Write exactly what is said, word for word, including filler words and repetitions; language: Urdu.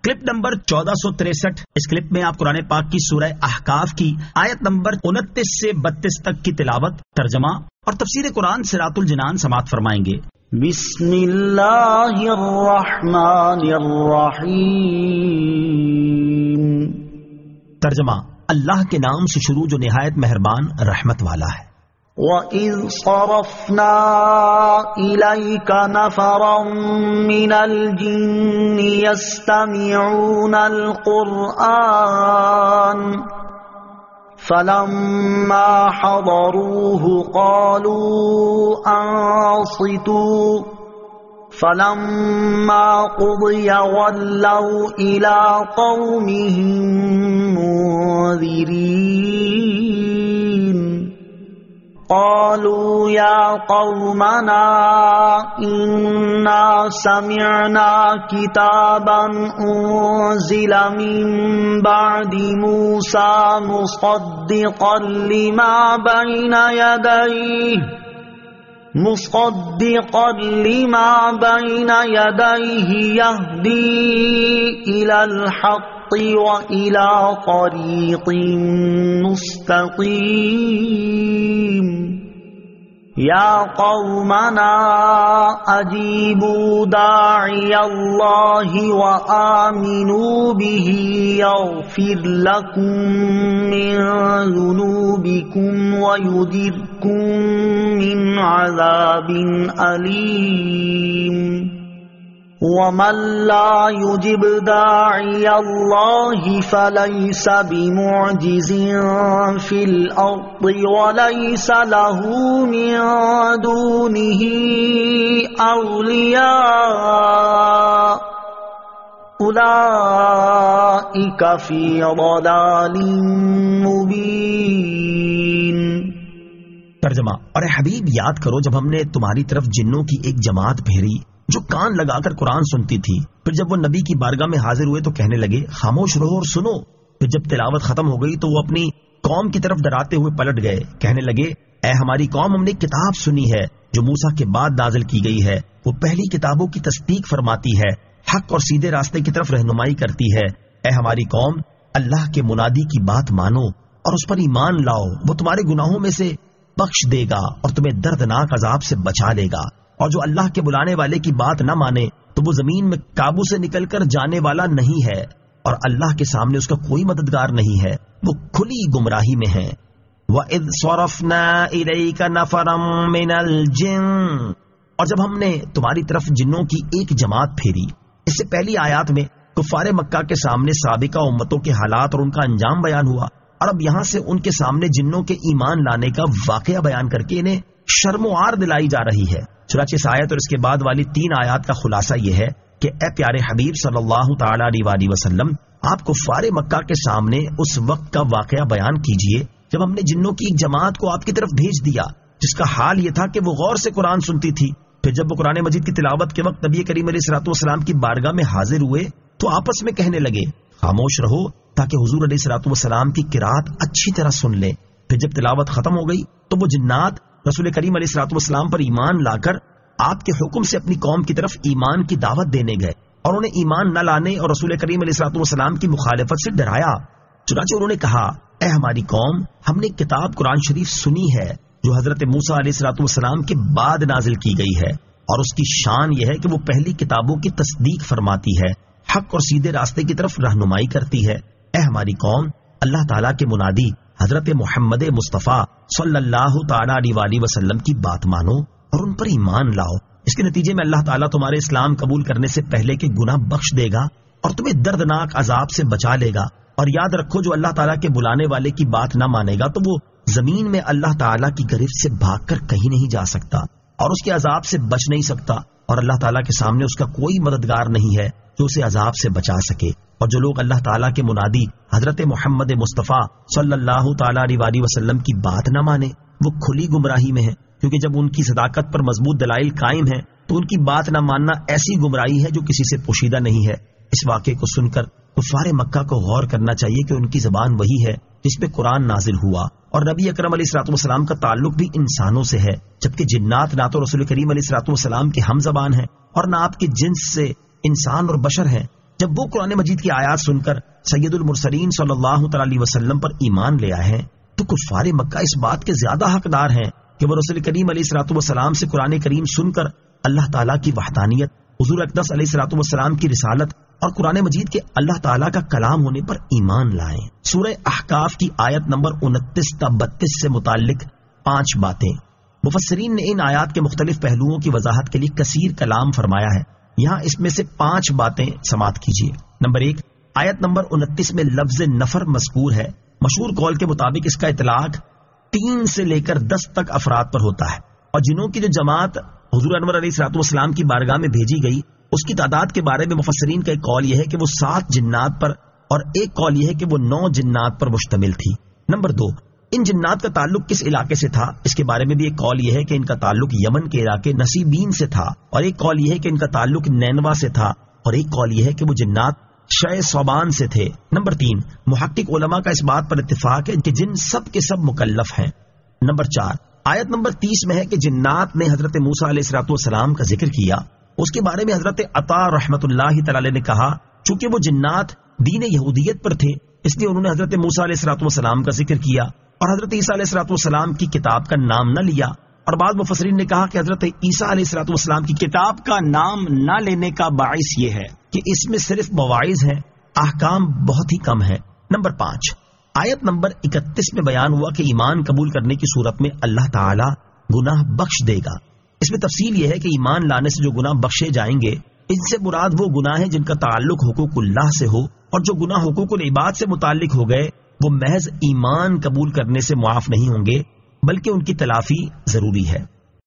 کلپ نمبر چودہ سو تریسٹھ. اس کلپ میں آپ قرآن پاک کی سورہ احقاف کی آیت نمبر انتیس سے بتیس تک کی تلاوت، ترجمہ اور تفسیر قرآن صراط الجنان سماعت فرمائیں گے. بسم اللہ الرحمن الرحیم. ترجمہ: اللہ کے نام سے شروع جو نہایت مہربان رحمت والا ہے. وَإِذْ صَرَفْنَا إِلَيْكَ نَفَرًا مِنَ الْجِنِّ يَسْتَمِعُونَ الْقُرْآنَ فَلَمَّا حَضَرُوهُ قَالُوا أَنصِتُوا فَلَمَّا قُضِيَ وَلَّوْا إِلَى قَوْمِهِم مُنذِرِينَ. قالوا يا قومنا إنا سمعنا كتابا أنزل من بعد موسى مصدقا لما بين يديه مصدقا لما بين يديه يهدي إلى الحق وإلى طريق مستقيم. يا قومنا أجيبوا داعي الله وآمنوا به يغفر لكم من ذنوبكم ويجركم من عذاب أليم. ومن لا يجب داعي الله فليس بمعجز في الأرض وليس له من دونه أولياء أولئك في ضلال مبين. ترجمہ: اور اے حبیب، یاد کرو جب ہم نے تمہاری طرف جنوں کی ایک جماعت بھیری جو کان لگا کر قرآن سنتی تھی. پھر جب وہ نبی کی بارگاہ میں حاضر ہوئے تو کہنے لگے خاموش رہو اور سنو. پھر جب تلاوت ختم ہو گئی تو وہ اپنی قوم کی طرف ڈراتے ہوئے پلٹ گئے. کہنے لگے اے ہماری قوم، ہم نے کتاب سنی ہے جو موسیٰ کے بعد نازل کی گئی ہے. وہ پہلی کتابوں کی تصدیق فرماتی ہے، حق اور سیدھے راستے کی طرف رہنمائی کرتی ہے. اے ہماری قوم، اللہ کے منادی کی بات مانو اور اس پر ایمان لاؤ. وہ تمہارے گناہوں میں سے بخش دے گا اور تمہیں دردناک عذاب سے بچا لے گا. اور جو اللہ کے بلانے والے کی بات نہ مانے تو وہ زمین میں قابو سے نکل کر جانے والا نہیں ہے، اور اللہ کے سامنے اس کا کوئی مددگار نہیں ہے. وہ کھلی گمراہی میں ہے. وَإِذْ صَرَفْنَا إِلَيْكَ نَفَرًا مِنَ الْجِنِّ. اور جب ہم نے تمہاری طرف جنوں کی ایک جماعت پھیری. اس سے پہلی آیات میں کفار مکہ کے سامنے سابقہ امتوں کے حالات اور ان کا انجام بیان ہوا، اور اب یہاں سے ان کے سامنے جنوں کے ایمان لانے کا واقعہ بیان کر کے انہیں شرم و عار دلائی جا رہی ہے. چنانچہ اس آیت اور اس کے بعد والی تین آیات کا خلاصہ یہ ہے کہ اے پیارے حبیب صلی اللہ تعالی علیہ وسلم، آپ کفار مکہ کے سامنے اس وقت کا واقعہ بیان کیجئے جب ہم نے جنوں کی ایک جماعت کو آپ کی طرف بھیج دیا جس کا حال یہ تھا کہ وہ غور سے قرآن سنتی تھی. پھر جب وہ قرآن مجید کی تلاوت کے وقت نبی کریم علیہ الصلوۃ والسلام کی بارگاہ میں حاضر ہوئے تو آپس میں کہنے لگے خاموش رہو تاکہ حضور علیہ الصلوۃ والسلام کی قرات اچھی طرح سن لیں. پھر جب تلاوت ختم ہو گئی تو وہ جنات رسول کریم علیہ الصلوۃ والسلام پر ایمان لا کر آپ کے حکم سے اپنی قوم کی طرف ایمان کی دعوت دینے گئے اور انہیں ایمان نہ لانے اور رسول کریم علیہ الصلوۃ والسلام کی مخالفت سے ڈرایا. چنانچہ انہوں نے کہا اے ہماری قوم، ہم نے کتاب قرآن شریف سنی ہے جو حضرت موسیٰ علیہ الصلوۃ والسلام کے بعد نازل کی گئی ہے، اور اس کی شان یہ ہے کہ وہ پہلی کتابوں کی تصدیق فرماتی ہے، حق اور سیدھے راستے کی طرف رہنمائی کرتی ہے. اے ہماری قوم، اللہ تعالیٰ کے منادی حضرت محمد مصطفیٰ صلی اللہ تعالی علیہ وسلم کی بات مانو اور ان پر ایمان لاؤ. اس کے نتیجے میں اللہ تعالیٰ تمہارے اسلام قبول کرنے سے پہلے کے گناہ بخش دے گا اور تمہیں دردناک عذاب سے بچا لے گا. اور یاد رکھو جو اللہ تعالیٰ کے بلانے والے کی بات نہ مانے گا تو وہ زمین میں اللہ تعالیٰ کی گرفت سے بھاگ کر کہیں نہیں جا سکتا اور اس کے عذاب سے بچ نہیں سکتا، اور اللہ تعالیٰ کے سامنے اس کا کوئی مددگار نہیں ہے جو اسے عذاب سے بچا سکے. اور جو لوگ اللہ تعالیٰ کے منادی حضرت محمد مصطفیٰ صلی اللہ تعالی علیہ وسلم کی بات نہ مانے وہ کھلی گمراہی میں ہیں، کیونکہ جب ان کی صداقت پر مضبوط دلائل قائم ہیں تو ان کی بات نہ ماننا ایسی گمراہی ہے جو کسی سے پوشیدہ نہیں ہے. اس واقعے کو سن کر کفار مکہ کو غور کرنا چاہیے کہ ان کی زبان وہی ہے جس پہ قرآن نازل ہوا، اور نبی اکرم علیہ الصلوۃ والسلام کا تعلق بھی انسانوں سے ہے، جبکہ جنات نہ تو رسول کریم علیہ الصلوۃ والسلام کے ہم زبان ہیں اور نہ آپ کے جنس سے انسان اور بشر ہیں. جب وہ قرآن مجید کی آیات سن کر سید المرسلین صلی اللہ تعالی علیہ وسلم پر ایمان لے آئے ہیں تو کفار مکہ اس بات کے زیادہ حقدار ہیں کہ وہ رسول کریم علیہ الصلوۃ والسلام سے قرآن کریم سن کر اللہ تعالیٰ کی وحدانیت، حضور اقدس علیہ الصلوۃ والسلام کی رسالت اور قرآن مجید کے اللہ تعالیٰ کا کلام ہونے پر ایمان لائیں۔ سورہ احقاف کی آیت نمبر انتیس تا بتیس سے متعلق پانچ باتیں۔ مفسرین نے ان آیات کے مختلف پہلوؤں کی وضاحت کے لیے کثیر کلام فرمایا ہے، یہاں اس میں سے پانچ باتیں سماعت کیجیے۔ نمبر ایک، آیت نمبر انتیس میں لفظ نفر مذکور ہے۔ مشہور قول کے مطابق اس کا اطلاق تین سے لے کر دس تک افراد پر ہوتا ہے، اور جنوں کی جو جماعت حضور انور علیہ الصلوۃ والسلام کی بارگاہ میں بھیجی گئی اس کی تعداد کے بارے میں مفسرین کا ایک قول یہ ہے کہ وہ سات جنات پر اور ایک قول یہ ہے کہ وہ نو جنات پر مشتمل تھی۔ نمبر دو، ان جنات کا تعلق کس علاقے سے تھا، اس کے بارے میں بھی ایک قول یہ ہے کہ ان کا تعلق یمن کے علاقے نصیبین سے تھا، اور ایک قول یہ ہے کہ ان کا تعلق نینوا سے تھا، اور ایک قول یہ ہے کہ وہ جنات شے صوبان سے تھے۔ نمبر تین، محقق علماء کا اس بات پر اتفاق ہے کہ جن سب کے سب مکلف ہیں۔ نمبر چار، آیت نمبر تیس میں ہے کہ جنات نے حضرت موسیٰ علیہ الصلوۃ والسلام کا ذکر کیا، اس کے بارے میں حضرت عطا رحمت اللہ تعالی نے کہا چونکہ وہ جنات دین یہودیت پر تھے اس لیے انہوں نے حضرت موسیٰ علیہ الصلوۃ والسلام کا ذکر کیا اور حضرت عیسیٰ علیہ الصلوۃ والسلام کی کتاب کا نام نہ لیا، اور بعض مفسرین نے کہا کہ حضرت عیسیٰ علیہ الصلوۃ والسلام کی کتاب کا نام نہ لینے کا باعث یہ ہے کہ اس میں صرف مواعظ ہیں، احکام بہت ہی کم ہے۔ نمبر پانچ، آیت نمبر اکتیس میں بیان ہوا کہ ایمان قبول کرنے کی صورت میں اللہ تعالی گناہ بخش دے گا۔ اس میں تفصیل یہ ہے کہ ایمان لانے سے جو گناہ بخشے جائیں گے ان سے مراد وہ گناہ ہیں جن کا تعلق حقوق اللہ سے ہو، اور جو گناہ حقوق العباد سے متعلق ہو گئے وہ محض ایمان قبول کرنے سے معاف نہیں ہوں گے بلکہ ان کی تلافی ضروری ہے۔